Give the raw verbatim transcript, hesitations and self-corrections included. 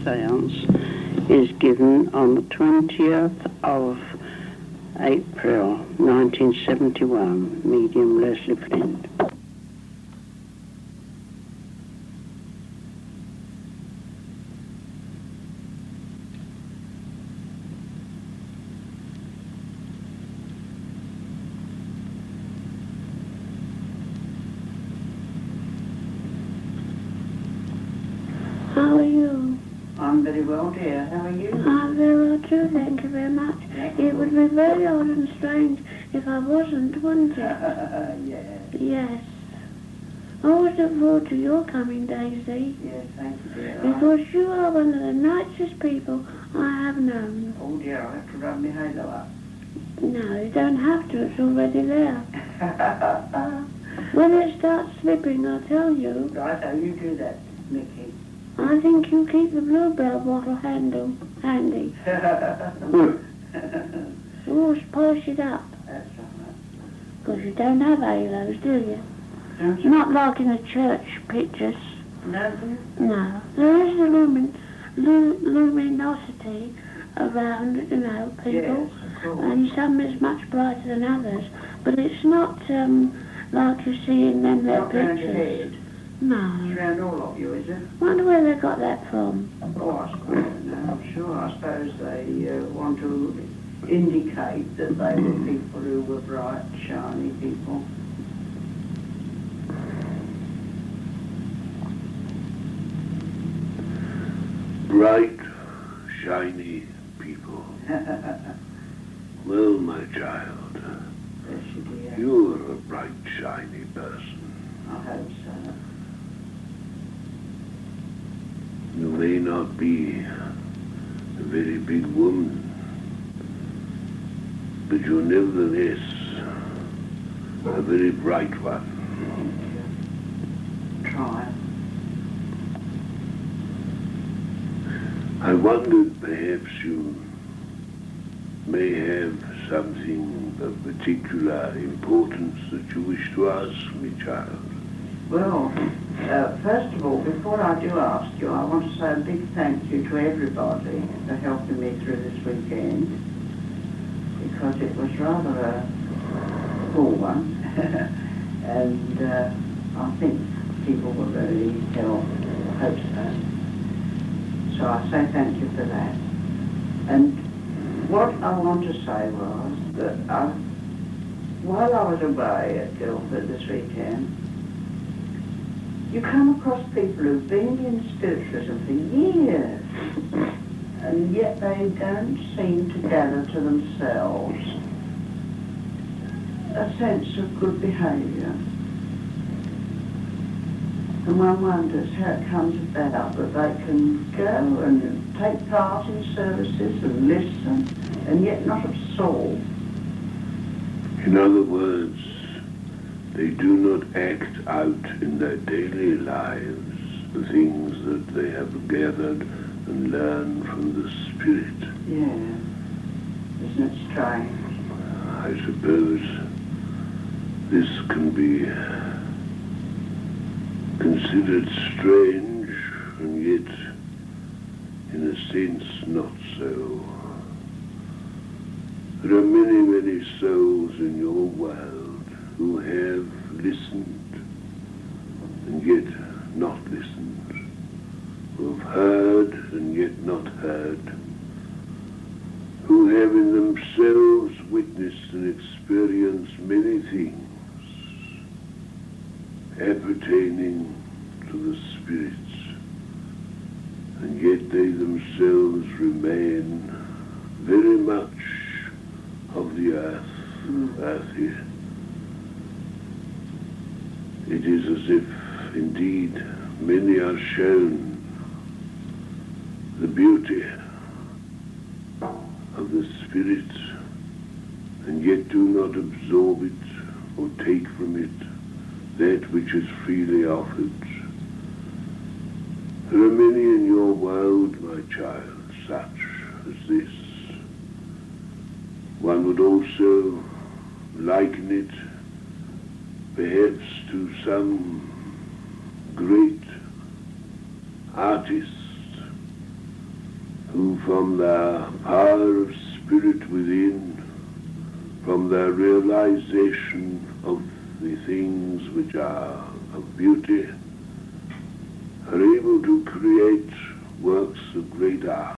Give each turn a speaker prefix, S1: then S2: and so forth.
S1: seance is given on the twentieth of April nineteen seventy-one, medium Leslie Flint.
S2: How are you?
S1: I'm very well, dear. How are you?
S2: I'm very well too, thank you very much. It would be very odd and strange if I wasn't, wouldn't it?
S1: Yes.
S2: Yes. I always look forward to your coming, Daisy.
S1: Yes, thank you, dear.
S2: Because you are one of the nicest people I have known.
S1: Oh, dear, I have to rub my halo up.
S2: No, you don't have to, it's already there. When it starts slipping, I'll tell you.
S1: Right, how you do that, Mickey?
S2: I think you keep the bluebell bottle handle handy. Always polish it up.
S1: That's all right.
S2: Because you don't have halos, do you?
S1: Don't you?
S2: Not like in the church pictures.
S1: No, dear?
S2: No. There is a lumin, lu, luminosity around, you know, people.
S1: Yes, of course.
S2: And some is much brighter than others. But it's not um, like you see in them their
S1: Not round your
S2: pictures.
S1: head.
S2: No.
S1: It's round all of you, is it?
S2: Wonder where they got that from.
S1: Oh, I suppose, no, I'm sure. I suppose they uh, want to indicate that they were people who were bright, shiny people.
S3: Bright, shiny people. Well, my child,
S1: Yes, you dear.
S3: you are a bright, shiny person.
S1: I hope so.
S3: You may not be a very big woman, but you're nevertheless a very bright one.
S1: Try.
S3: I wondered perhaps you may have something of particular importance that you wish to ask me, child.
S1: Well, uh, first of all, before I do ask you, I want to say a big thank you to everybody for helping me through this weekend, because it was rather a full one, and uh, I think people were very helpful. I hope so. So I say thank you for that. And what I want to say was that I, while I was away at Guildford this weekend, you come across people who've been in spiritualism for years, and yet they don't seem to gather to themselves a sense of good behaviour. And one wonders how it comes about that they can go and take part in services and listen, and yet not absorb.
S3: In other words, they do not act out in their daily lives the things that they have gathered and learned from the Spirit.
S1: Yeah. Isn't it strange?
S3: I suppose this can be considered strange, and yet, in a sense, not so. There are many, many souls in your world who have listened, and yet not listened, who have heard, and yet not heard, who have in themselves witnessed and experienced many things appertaining to the spirits, and yet they themselves remain very much of the earth,
S1: Mm.
S3: earth here. It is as if, indeed, many are shown the beauty of the Spirit, and yet do not absorb it or take from it that which is freely offered. There are many in your world, my child, such as this. One would also liken it perhaps to some great artist who from their power of spirit within, from their realization of the things which are of beauty, are able to create works of great art.